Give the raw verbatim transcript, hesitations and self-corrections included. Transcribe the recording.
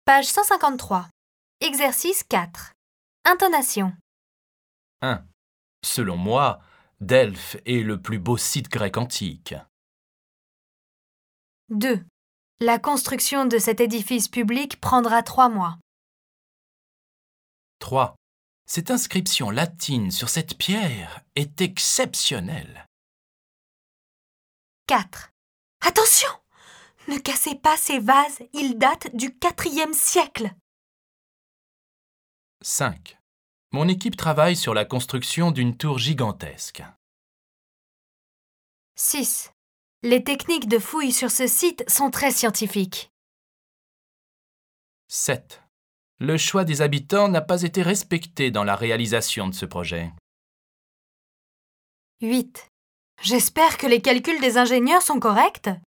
Page cent cinquante-trois. Exercice quatre. Intonation. un. Selon moi, Delphes est le plus beau site grec antique. deux. La construction de cet édifice public prendra trois mois. trois. Cette inscription latine sur cette pierre est exceptionnelle. quatre. Attention! Ne cassez pas ces vases, ils datent du quatrième siècle. cinq. Mon équipe travaille sur la construction d'une tour gigantesque. six. Les techniques de fouille sur ce site sont très scientifiques. sept. Le choix des habitants n'a pas été respecté dans la réalisation de ce projet. huit. J'espère que les calculs des ingénieurs sont corrects.